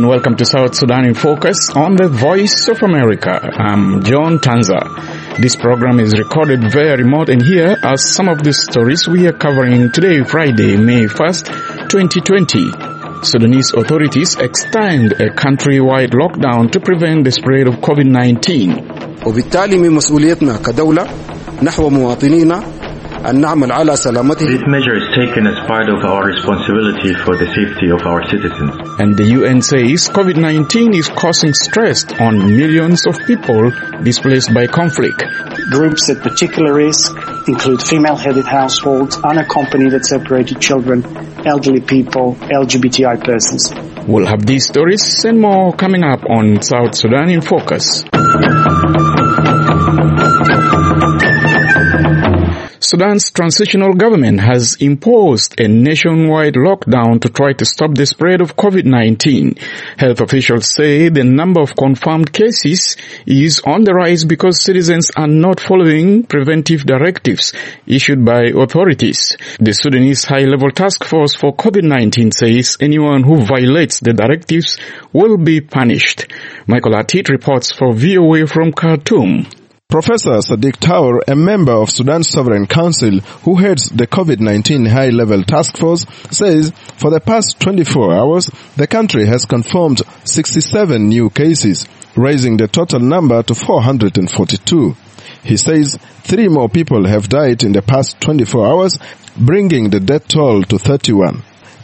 and welcome to South Sudan in Focus on the Voice of America. I'm John Tanza. This program is recorded via remote, and here are some of the stories we are covering today, Friday, May 1st, 2020. Sudanese authorities extend a countrywide lockdown to prevent the spread of COVID-19. وبالتالي من مسؤوليتنا كدولة نحو مواطنينا أن نعمل على سلامتهم. This measure is taken as part of our responsibility for the safety of our citizens. And the UN says COVID-19 is causing stress on millions of people displaced by conflict. Groups at particular risk include female-headed households, unaccompanied and separated children, elderly people, LGBTI persons. We'll have these stories and more coming up on South Sudan in Focus. Sudan's transitional government has imposed a nationwide lockdown to try to stop the spread of COVID-19. Health officials say the number of confirmed cases is on the rise because citizens are not following preventive directives issued by authorities. The Sudanese High-Level Task Force for COVID-19 says anyone who violates the directives will be punished. Michael Atit reports for VOA from Khartoum. Professor Sadiq Tower, a member of Sudan's Sovereign Council who heads the COVID-19 high-level task force, says for the past 24 hours, the country has confirmed 67 new cases, raising the total number to 442. He says 3 more people have died in the past 24 hours, bringing the death toll to 31.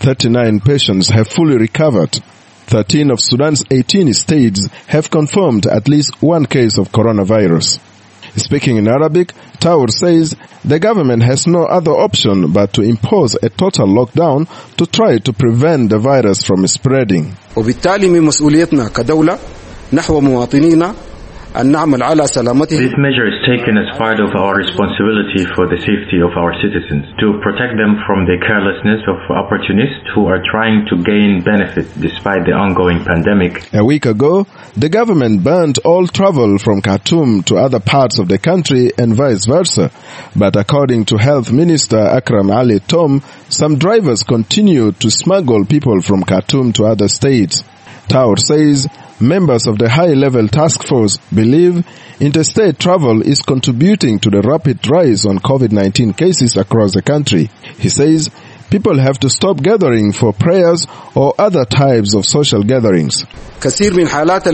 39 patients have fully recovered. 13 of Sudan's 18 states have confirmed at least one case of coronavirus. Speaking in Arabic, Tower says the government has no other option but to impose a total lockdown to try to prevent the virus from spreading. وبالتالي من مسؤوليتنا كدولة نحو مواطنينا أن نعمل على سلامتهم. This measure is taken as part of our responsibility for the safety of our citizens, to protect them from the carelessness of opportunists who are trying to gain benefit despite the ongoing pandemic. A week ago, the government banned all travel from Khartoum to other parts of the country and vice versa. But according to Health Minister Akram Ali Tom, some drivers continue to smuggle people from Khartoum to other states. Tower says members of the high-level task force believe interstate travel is contributing to the rapid rise on COVID-19 cases across the country. He says people have to stop gathering for prayers or other types of social gatherings. كثير من حالات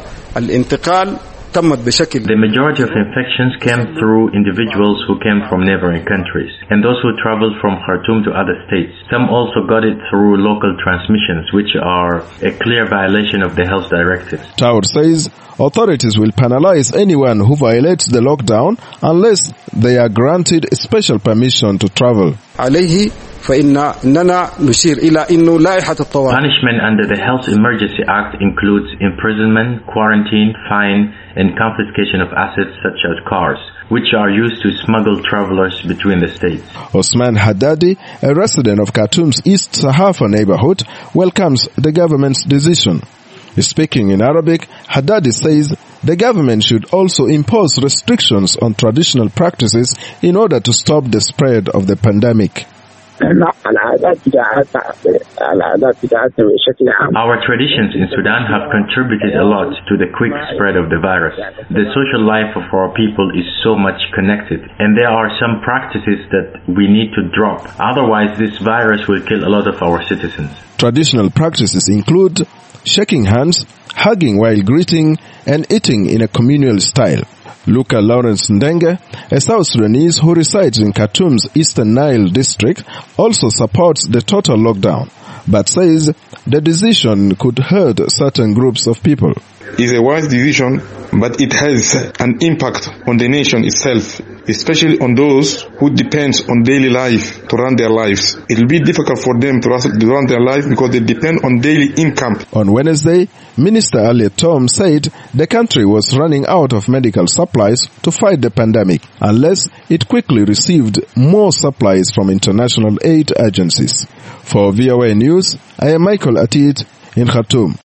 الانتقال The majority of infections came through individuals who came from neighboring countries and those who traveled from Khartoum to other states. Some also got it through local transmissions, which are a clear violation of the health directives. Tower says authorities will penalize anyone who violates the lockdown unless they are granted special permission to travel. فإننا نشير إلى إنه لائحة الطوارئ. Punishment under the Health Emergency Act includes imprisonment, quarantine, fine, and confiscation of assets such as cars, which are used to smuggle travelers between the states. Osman Haddadi, a resident of Khartoum's East Sahafa neighborhood, welcomes the government's decision. Speaking in Arabic, Haddadi says the government should also impose restrictions on traditional practices in order to stop the spread of the pandemic. Our traditions in Sudan have contributed a lot to the quick spread of the virus. The social life of our people is so much connected, and there are some practices that we need to drop. Otherwise, this virus will kill a lot of our citizens. Traditional practices include shaking hands, hugging while greeting, and eating in a communal style. Luca Lawrence Ndenge, a South Sudanese who resides in Khartoum's Eastern Nile district, also supports the total lockdown, but says the decision could hurt certain groups of people. It's a wise decision, but it has an impact on the nation itself, especially on those who depend on daily life to run their lives. It will be difficult for them to run their life because they depend on daily income. On Wednesday, Minister Ali Tom said the country was running out of medical supplies to fight the pandemic unless it quickly received more supplies from international aid agencies. For VOA News, I am Michael Atit in Khartoum.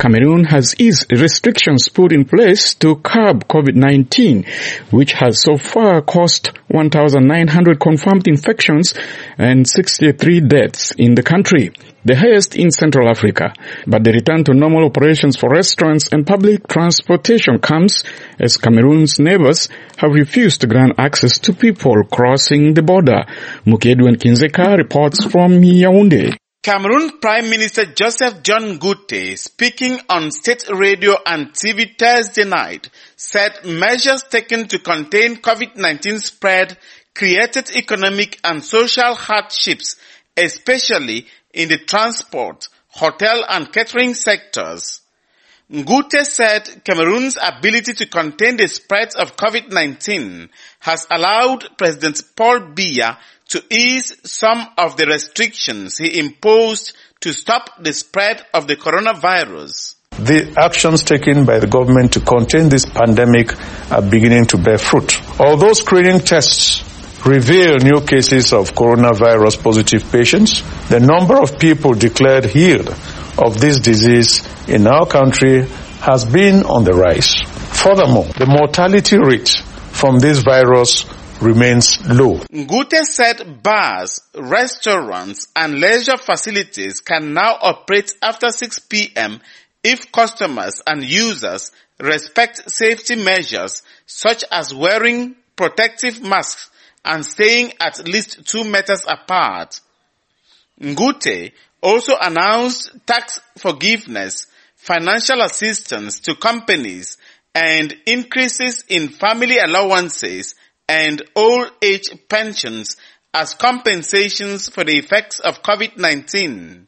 Cameroon has eased restrictions put in place to curb COVID-19, which has so far caused 1,900 confirmed infections and 63 deaths in the country, the highest in Central Africa. But the return to normal operations for restaurants and public transportation comes as Cameroon's neighbors have refused to grant access to people crossing the border. Mukedwan Kinzeka reports from Yaoundé. Cameroon Prime Minister Joseph John Ngute, speaking on state radio and TV Thursday night, said measures taken to contain COVID-19 spread created economic and social hardships, especially in the transport, hotel and catering sectors. Ngute said Cameroon's ability to contain the spread of COVID-19 has allowed President Paul Biya to ease some of the restrictions he imposed to stop the spread of the coronavirus. The actions taken by the government to contain this pandemic are beginning to bear fruit. Although screening tests reveal new cases of coronavirus positive patients, the number of people declared healed of this disease in our country has been on the rise. Furthermore, the mortality rate from this virus remains low. Ngute said bars, restaurants and leisure facilities can now operate after 6 p.m. if customers and users respect safety measures such as wearing protective masks and staying at least 2 meters apart. Ngute also announced tax forgiveness, financial assistance to companies, and increases in family allowances and old age pensions as compensations for the effects of COVID-19.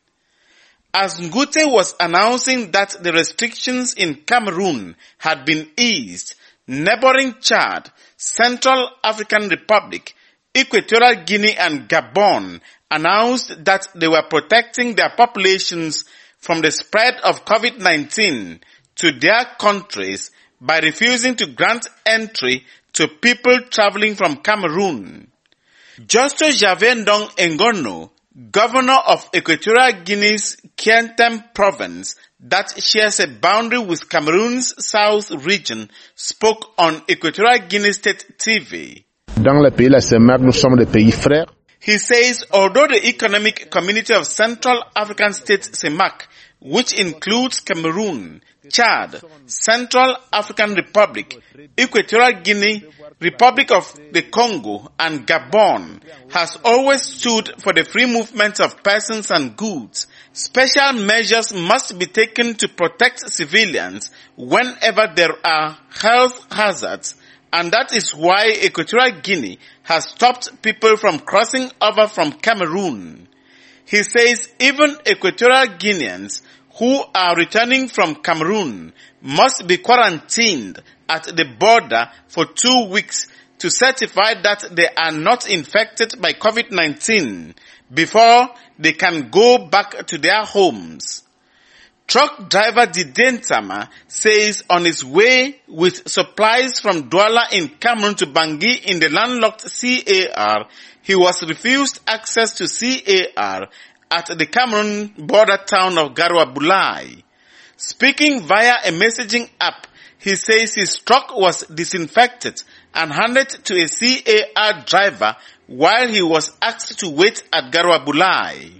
As Ngute was announcing that the restrictions in Cameroon had been eased, neighboring Chad, Central African Republic, Equatorial Guinea and Gabon announced that they were protecting their populations from the spread of COVID-19 to their countries by refusing to grant entry to people traveling from Cameroon. Justo Javendong Ngono, governor of Equatorial Guinea's Kientem province that shares a boundary with Cameroon's south region, spoke on Equatorial Guinea State TV. Dans le pays, la CEMAC, nous sommes des pays frères. He says although the Economic Community of Central African States, CEMAC, which includes Cameroon, Chad, Central African Republic, Equatorial Guinea, Republic of the Congo, and Gabon, has always stood for the free movement of persons and goods, special measures must be taken to protect civilians whenever there are health hazards, and that is why Equatorial Guinea has stopped people from crossing over from Cameroon. He says even Equatorial Guineans who are returning from Cameroon must be quarantined at the border for 2 weeks to certify that they are not infected by COVID-19 before they can go back to their homes. Truck driver Didentama says on his way with supplies from Douala in Cameroon to Bangui in the landlocked CAR, he was refused access to CAR at the Cameroon border town of Garoua Bulai. Speaking via a messaging app, he says his truck was disinfected and handed to a CAR driver while he was asked to wait at Garoua Bulai.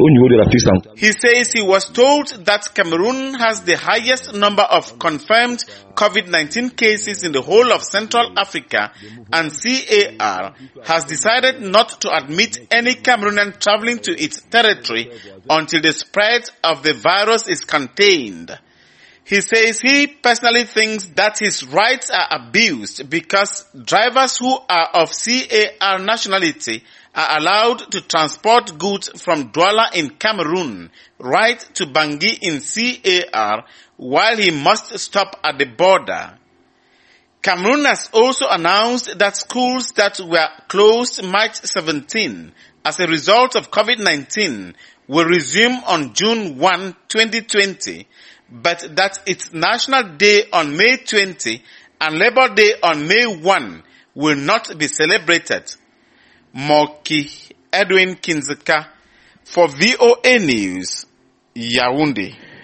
He says he was told that Cameroon has the highest number of confirmed COVID-19 cases in the whole of Central Africa, and CAR has decided not to admit any Cameroonian traveling to its territory until the spread of the virus is contained. He says he personally thinks that his rights are abused because drivers who are of CAR nationality are allowed to transport goods from Douala in Cameroon right to Bangui in CAR while he must stop at the border. Cameroon has also announced that schools that were closed March 17 as a result of COVID-19 will resume on June 1, 2020, but that its National Day on May 20 and Labor Day on May 1 will not be celebrated. Moki Edwin Kinzeka for VOA News, Yaoundé.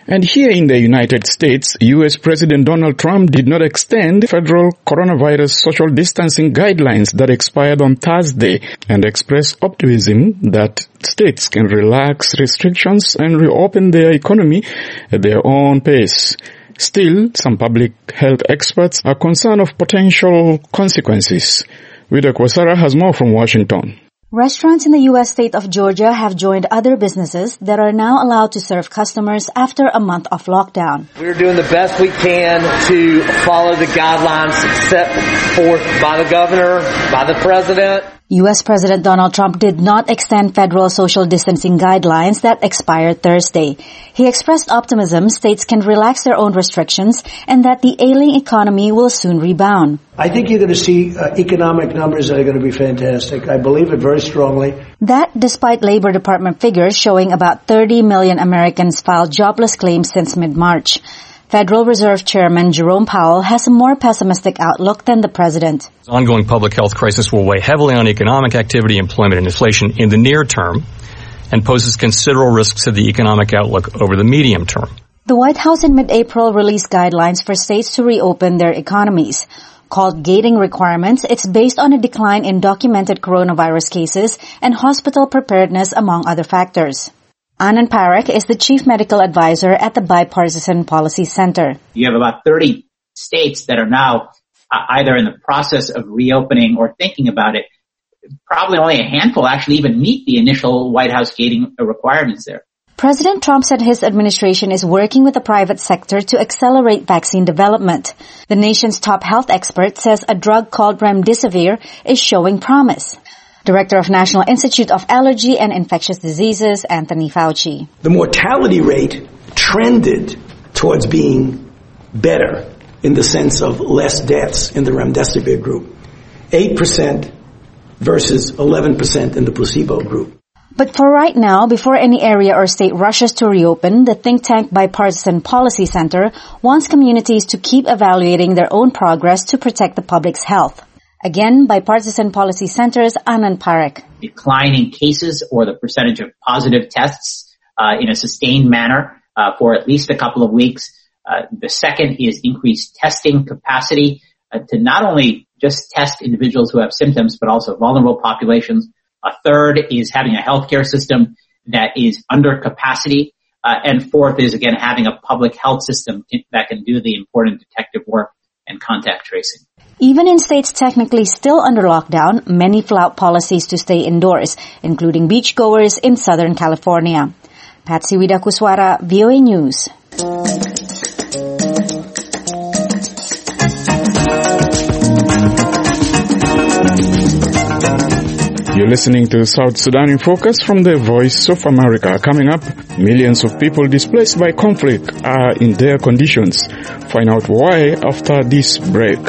And here in the United States, U.S. President Donald Trump did not extend federal coronavirus social distancing guidelines that expired on Thursday and expressed optimism that states can relax restrictions and reopen their economy at their own pace. Still, some public health experts are concerned of potential consequences. Vida Kwasara has more from Washington. Restaurants in the U.S. state of Georgia have joined other businesses that are now allowed to serve customers after a month of lockdown. We're doing the best we can to follow the guidelines set forth by the governor, by the president. U.S. President Donald Trump did not extend federal social distancing guidelines that expired Thursday. He expressed optimism states can relax their own restrictions and that the ailing economy will soon rebound. I think you're going to see economic numbers that are going to be fantastic. I believe it very strongly. That despite Labor Department figures showing about 30 million Americans filed jobless claims since mid-March. Federal Reserve Chairman Jerome Powell has a more pessimistic outlook than the president. The ongoing public health crisis will weigh heavily on economic activity, employment, and inflation in the near term and poses considerable risks to the economic outlook over the medium term. The White House in mid-April released guidelines for states to reopen their economies. Called gating requirements, it's based on a decline in documented coronavirus cases and hospital preparedness, among other factors. Anand Parekh is the chief medical advisor at the Bipartisan Policy Center. You have about 30 states that are now either in the process of reopening or thinking about it. Probably only a handful actually even meet the initial White House gating requirements there. President Trump said his administration is working with the private sector to accelerate vaccine development. The nation's top health expert says a drug called remdesivir is showing promise. Director of National Institute of Allergy and Infectious Diseases, Anthony Fauci. The mortality rate trended towards being better in the sense of less deaths in the remdesivir group. 8% versus 11% in the placebo group. But for right now, before any area or state rushes to reopen, the think tank Bipartisan Policy Center wants communities to keep evaluating their own progress to protect the public's health. Again, Bipartisan Policy Center's Anand Parekh. Declining cases or the percentage of positive tests in a sustained manner for at least a couple of weeks. The second is increased testing capacity to not only just test individuals who have symptoms, but also vulnerable populations. A third is having a healthcare system that is under capacity. And fourth is, again, having a public health system that can do the important detective work and contact tracing. Even in states technically still under lockdown, many flout policies to stay indoors, including beachgoers in Southern California. Patsy Widakuswara, VOA News. You're listening to South Sudan in Focus from the Voice of America. Coming up, millions of people displaced by conflict are in their conditions. Find out why after this break.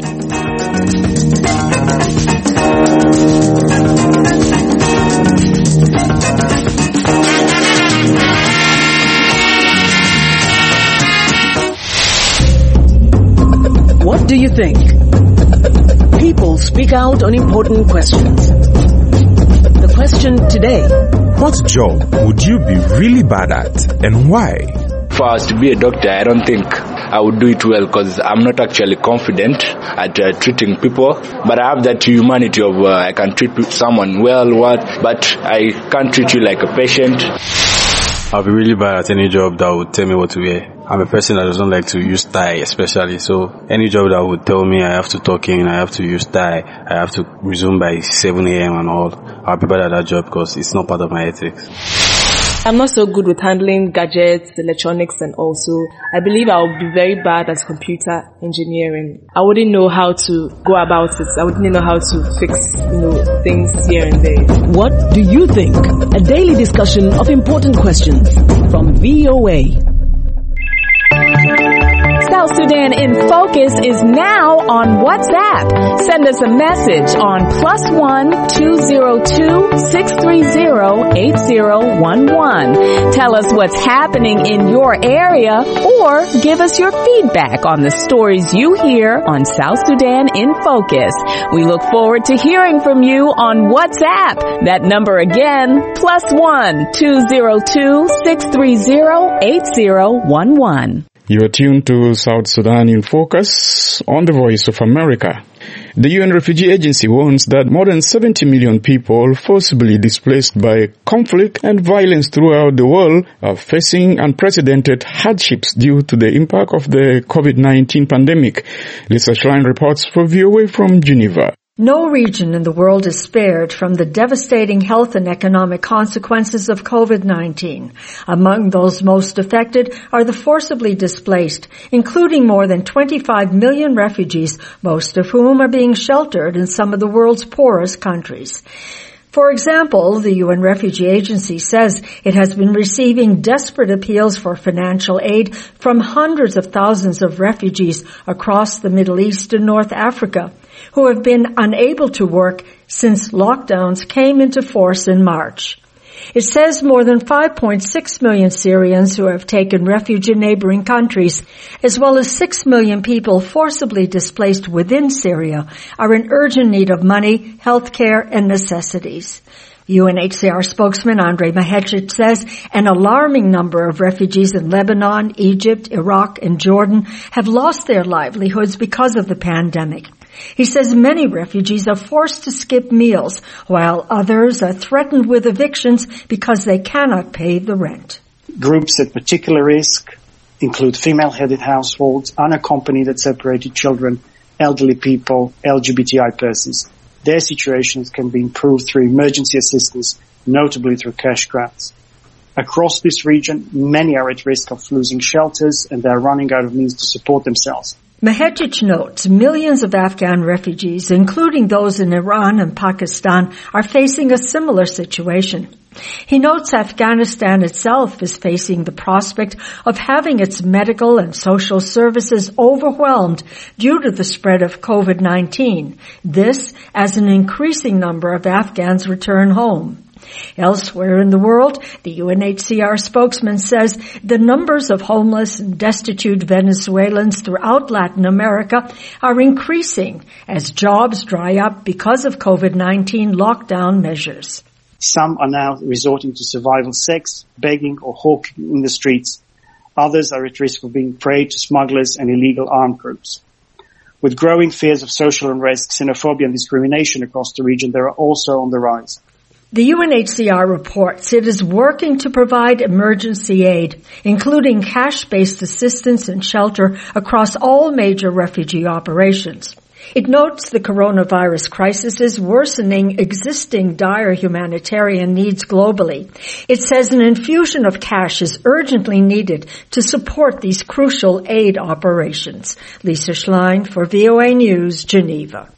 What do you think? People speak out on important questions. The question today: what job would you be really bad at and why? If I was to be a doctor, I don't think I would do it well because I'm not actually confident at treating people. But I have that humanity of I can treat someone well, but I can't treat you like a patient. I'll be really bad at any job that would tell me what to wear. I'm a person that doesn't like to use tie especially, so any job that would tell me I have to talk in, I have to use tie, I have to resume by 7 a.m. and all, I'll be bad at that job because it's not part of my ethics. I'm not so good with handling gadgets, electronics, and also I believe I would be very bad at computer engineering. I wouldn't know how to go about it. I wouldn't know how to fix, things here and there. What do you think? A daily discussion of important questions from VOA. South Sudan in Focus is now on WhatsApp. Send us a message on +1 202 630 8011. Tell us what's happening in your area or give us your feedback on the stories you hear on South Sudan in Focus. We look forward to hearing from you on WhatsApp. That number again, +1 202 630 8011. You are tuned to South Sudan in Focus on the Voice of America. The UN Refugee Agency warns that more than 70 million people forcibly displaced by conflict and violence throughout the world are facing unprecedented hardships due to the impact of the COVID-19 pandemic. Lisa Schlein reports for VOA from Geneva. No region in the world is spared from the devastating health and economic consequences of COVID-19. Among those most affected are the forcibly displaced, including more than 25 million refugees, most of whom are being sheltered in some of the world's poorest countries. For example, the UN Refugee Agency says it has been receiving desperate appeals for financial aid from hundreds of thousands of refugees across the Middle East and North Africa, who have been unable to work since lockdowns came into force in March. It says more than 5.6 million Syrians who have taken refuge in neighboring countries, as well as 6 million people forcibly displaced within Syria, are in urgent need of money, health care, and necessities. UNHCR spokesman Andrei Mahecic says an alarming number of refugees in Lebanon, Egypt, Iraq, and Jordan have lost their livelihoods because of the pandemic. He says many refugees are forced to skip meals, while others are threatened with evictions because they cannot pay the rent. Groups at particular risk include female-headed households, unaccompanied and separated children, elderly people, LGBTI persons. Their situations can be improved through emergency assistance, notably through cash grants. Across this region, many are at risk of losing shelters and they are running out of means to support themselves. Mahecic notes millions of Afghan refugees, including those in Iran and Pakistan, are facing a similar situation. He notes Afghanistan itself is facing the prospect of having its medical and social services overwhelmed due to the spread of COVID-19. This as an increasing number of Afghans return home. Elsewhere in the world, the UNHCR spokesman says the numbers of homeless and destitute Venezuelans throughout Latin America are increasing as jobs dry up because of COVID-19 lockdown measures. Some are now resorting to survival sex, begging or hawking in the streets. Others are at risk of being prey to smugglers and illegal armed groups. With growing fears of social unrest, xenophobia and discrimination across the region, they are also on the rise. The UNHCR reports it is working to provide emergency aid, including cash-based assistance and shelter across all major refugee operations. It notes the coronavirus crisis is worsening existing dire humanitarian needs globally. It says an infusion of cash is urgently needed to support these crucial aid operations. Lisa Schlein for VOA News, Geneva.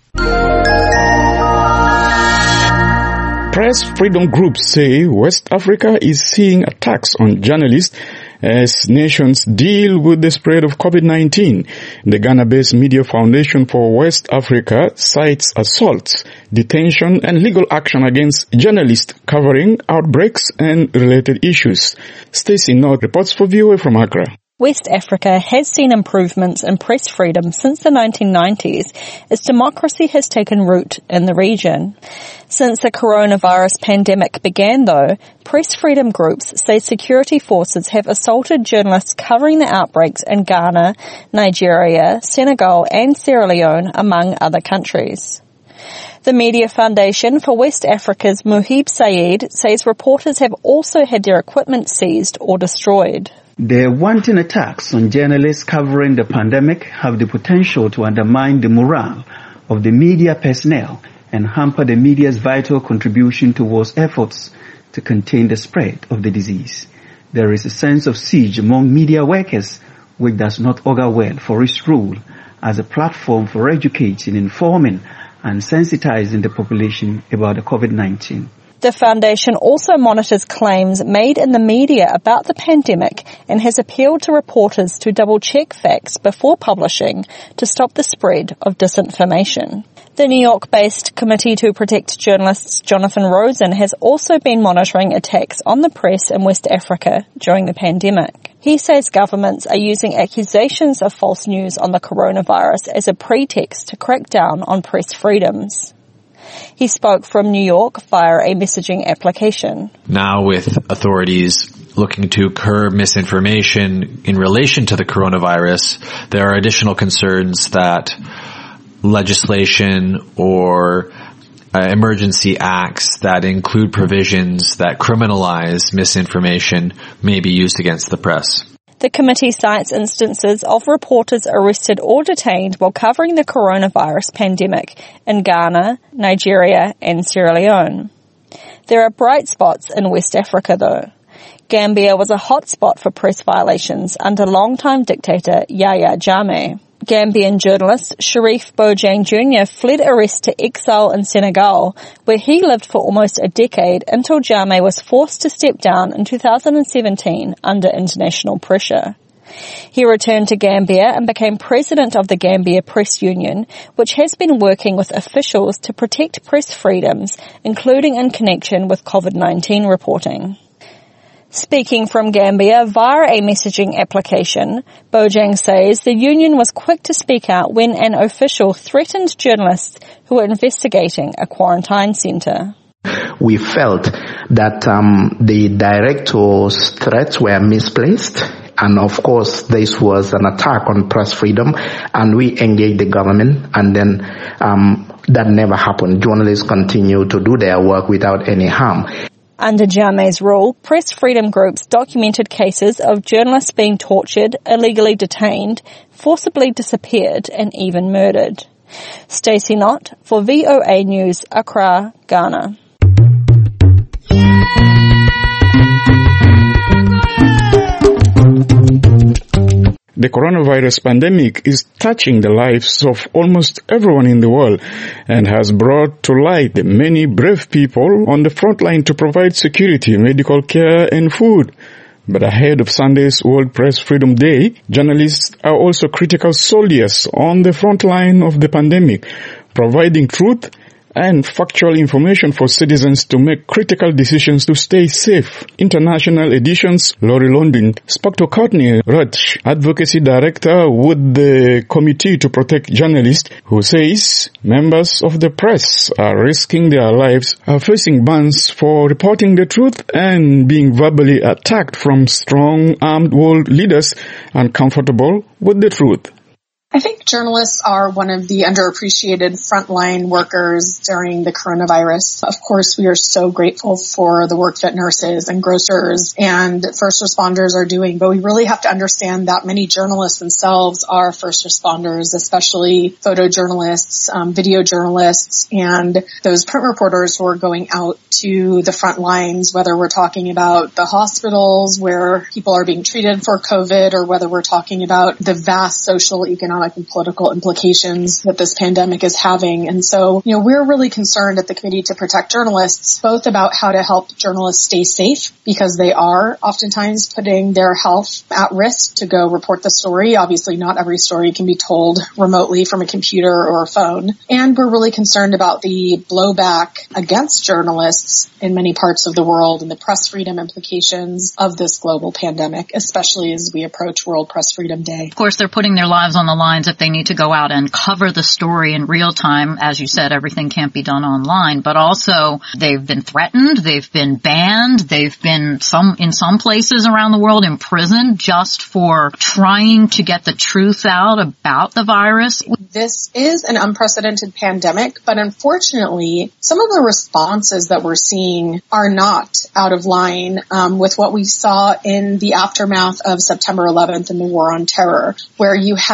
Press freedom groups say West Africa is seeing attacks on journalists as nations deal with the spread of COVID-19. The Ghana-based Media Foundation for West Africa cites assaults, detention, and legal action against journalists covering outbreaks and related issues. Stacey North reports for VOA from Accra. West Africa has seen improvements in press freedom since the 1990s as democracy has taken root in the region. Since the coronavirus pandemic began, though, press freedom groups say security forces have assaulted journalists covering the outbreaks in Ghana, Nigeria, Senegal and Sierra Leone, among other countries. The Media Foundation for West Africa's Muhib Saeed says reporters have also had their equipment seized or destroyed. The wanton attacks on journalists covering the pandemic have the potential to undermine the morale of the media personnel and hamper the media's vital contribution towards efforts to contain the spread of the disease. There is a sense of siege among media workers which does not augur well for its role as a platform for educating, informing and sensitizing the population about the COVID-19. The foundation also monitors claims made in the media about the pandemic and has appealed to reporters to double-check facts before publishing to stop the spread of disinformation. The New York-based Committee to Protect Journalists, Jonathan Rosen, has also been monitoring attacks on the press in West Africa during the pandemic. He says governments are using accusations of false news on the coronavirus as a pretext to crack down on press freedoms. He spoke from New York via a messaging application. Now with authorities looking to curb misinformation in relation to the coronavirus, there are additional concerns that legislation or emergency acts that include provisions that criminalize misinformation may be used against the press. The committee cites instances of reporters arrested or detained while covering the coronavirus pandemic in Ghana, Nigeria, and Sierra Leone. There are bright spots in West Africa, though. Gambia was a hotspot for press violations under longtime dictator Yahya Jammeh. Gambian journalist Sharif Bojang Jr. fled arrest to exile in Senegal, where he lived for almost a decade until Jammeh was forced to step down in 2017 under international pressure. He returned to Gambia and became president of the Gambia Press Union, which has been working with officials to protect press freedoms, including in connection with COVID-19 reporting. Speaking from Gambia via a messaging application, Bojang says the union was quick to speak out when an official threatened journalists who were investigating a quarantine centre. We felt that the director's threats were misplaced, and of course this was an attack on press freedom, and we engaged the government, and then that never happened. Journalists continued to do their work without any harm. Under Jammeh's rule, press freedom groups documented cases of journalists being tortured, illegally detained, forcibly disappeared, and even murdered. Stacey Knott for VOA News, Accra, Ghana. The coronavirus pandemic is touching the lives of almost everyone in the world and has brought to light the many brave people on the front line to provide security, medical care and food. But ahead of Sunday's World Press Freedom Day, journalists are also critical soldiers on the front line of the pandemic, providing truth and factual information for citizens to make critical decisions to stay safe. International Edition's Laurie London spoke to Courtney Rutsch, Advocacy Director with the Committee to Protect Journalists, who says members of the press are risking their lives, are facing bans for reporting the truth and being verbally attacked from strong armed world leaders uncomfortable with the truth. I think journalists are one of the underappreciated frontline workers during the coronavirus. Of course, we are so grateful for the work that nurses and grocers and first responders are doing, but we really have to understand that many journalists themselves are first responders, especially photojournalists, video journalists, and those print reporters who are going out to the front lines, whether we're talking about the hospitals where people are being treated for COVID or whether we're talking about the vast social, economic, and political implications that this pandemic is having. And so, we're really concerned at the Committee to Protect Journalists, both about how to help journalists stay safe, because they are oftentimes putting their health at risk to go report the story. Obviously, not every story can be told remotely from a computer or a phone. And we're really concerned about the blowback against journalists in many parts of the world and the press freedom implications of this global pandemic, especially as we approach World Press Freedom Day. Of course, they're putting their lives on the line if they need to go out and cover the story in real time. As you said, everything can't be done online, but also they've been threatened, they've been banned, they've been in some places around the world imprisoned just for trying to get the truth out about the virus. This is an unprecedented pandemic, but unfortunately, some of the responses that we're seeing are not out of line with what we saw in the aftermath of September 11th and the War on Terror, where you had this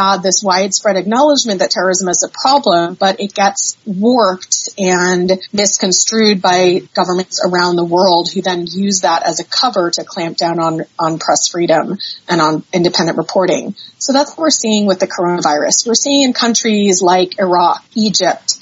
widespread acknowledgement that terrorism is a problem, but it gets warped and misconstrued by governments around the world who then use that as a cover to clamp down on press freedom and on independent reporting. So that's what we're seeing with the coronavirus. We're seeing in countries like Iraq, Egypt,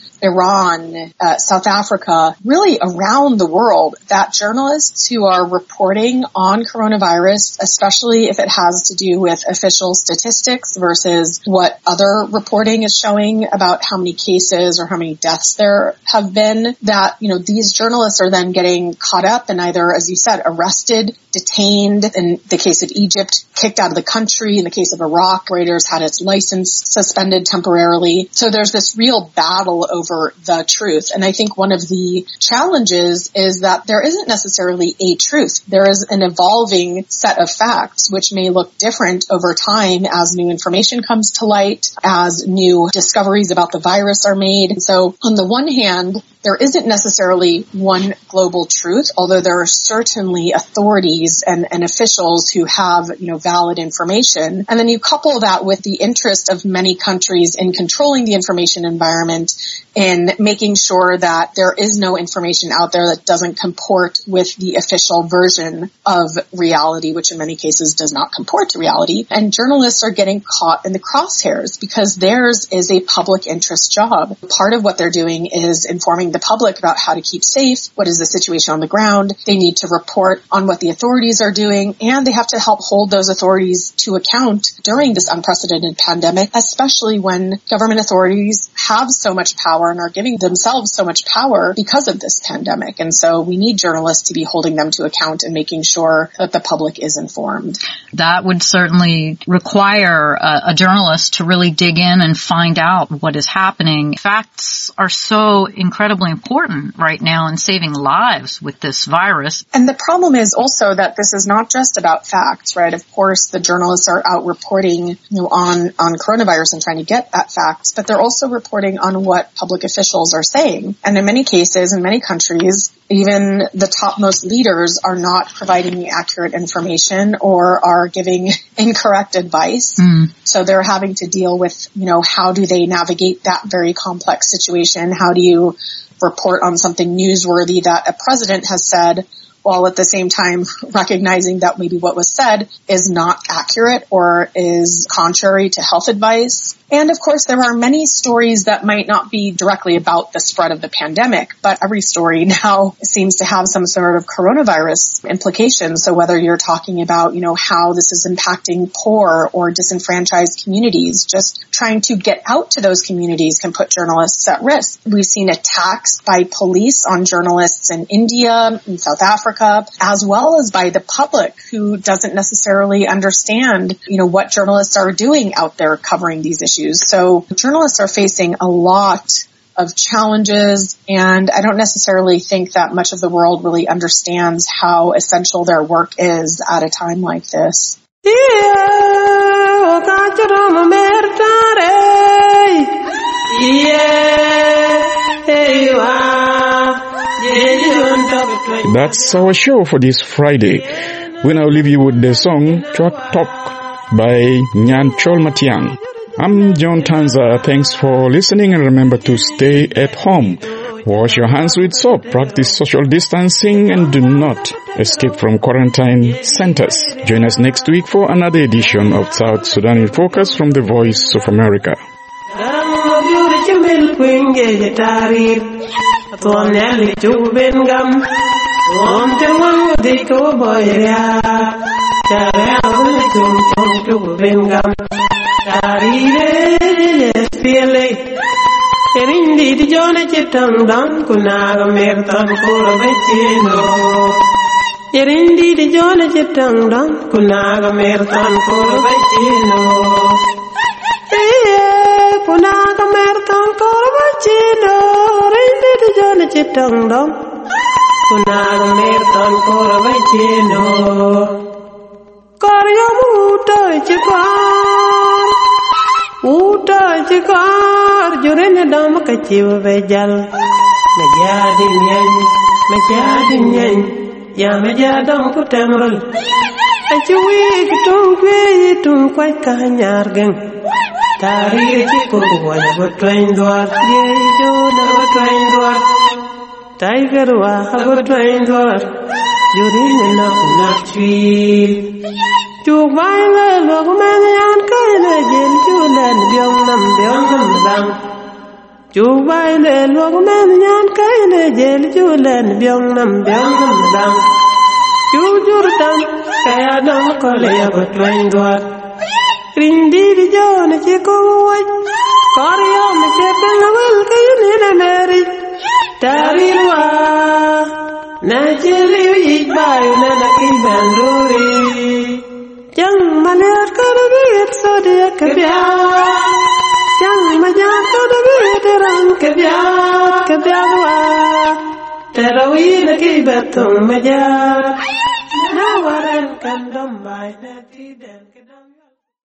Iran, South Africa, really around the world, that journalists who are reporting on coronavirus, especially if it has to do with official statistics versus what other reporting is showing about how many cases or how many deaths there have been, that, these journalists are then getting caught up and either, as you said, arrested, detained. In the case of Egypt, kicked out of the country. In the case of Iraq, Reuters had its license suspended temporarily. So there's this real battle over the truth. And I think one of the challenges is that there isn't necessarily a truth. There is an evolving set of facts, which may look different over time as new information comes to light, as new discoveries about the virus are made. And so on the one hand, there isn't necessarily one global truth, although there are certainly authorities and officials who have, valid information. And then you couple that with the interest of many countries in controlling the information environment, in making sure that there is no information out there that doesn't comport with the official version of reality, which in many cases does not comport to reality. And journalists are getting caught in the crosshairs because theirs is a public interest job. Part of what they're doing is informing the public about how to keep safe, what is the situation on the ground. They need to report on what the authorities are doing, and they have to help hold those authorities to account during this unprecedented pandemic, especially when government authorities have so much power and are giving themselves so much power because of this pandemic. And so we need journalists to be holding them to account and making sure that the public is informed. That would certainly require a journalist to really dig in and find out what is happening. Facts are so incredibly important right now in saving lives with this virus. And the problem is also that this is not just about facts, right? Of course, the journalists are out reporting, on coronavirus and trying to get at facts, but they're also reporting on what public officials are saying. And in many cases, in many countries, even the topmost leaders are not providing the accurate information or are giving incorrect advice. So they're having to deal with, how do they navigate that very complex situation? How do you report on something newsworthy that a president has said, while at the same time recognizing that maybe what was said is not accurate or is contrary to health advice. And of course, there are many stories that might not be directly about the spread of the pandemic, but every story now seems to have some sort of coronavirus implications. So whether you're talking about, how this is impacting poor or disenfranchised communities, just trying to get out to those communities can put journalists at risk. We've seen attacks by police on journalists in India, in South Africa, as well as by the public who doesn't necessarily understand, what journalists are doing out there covering these issues. So journalists are facing a lot of challenges, and I don't necessarily think that much of the world really understands how essential their work is at a time like this. That's our show for this Friday. We now leave you with the song Chok Tok by Nyan Chol Matiang. I'm John Tanza. Thanks for listening, and remember to stay at home. Wash your hands with soap, practice social distancing, and do not escape from quarantine centers. Join us next week for another edition of South Sudan in Focus from the Voice of America. Erindi di jone chitang dang kunaga mertan koro vecino. Erindi di jone chitang dang kunaga mertan koro vecino. Kunaga mertan koro vecino. Erindi di jone chitang dang kunaga mertan koro vecino. Koryo muta chikwan, muta chikwan. Jurene dam kachiu bejal, majadi nyen, ya majadam kutemrul. Achuwi kitung kwe tung kwai kanyar geng, Tari chico wanya go train dwar ye jo na go train dwar Tiger wa go train dwar Juri na na chui Chu vai le lo men yan kai na jel chu len byong nam dang Chu vai le lo men yan kai na jel chu len byong nam dang Chu jur tan kaya dang ko le go train dwar Rindi di jo na chico wai Korea me chepe na wel kai ni na meri Tari wa na chili yi bai na na ki banduri Jang maler kada biit so dia kabya Jang majak kada biit rang kabya wa Terawi na ki batong majak Na waran kandam bai na ti den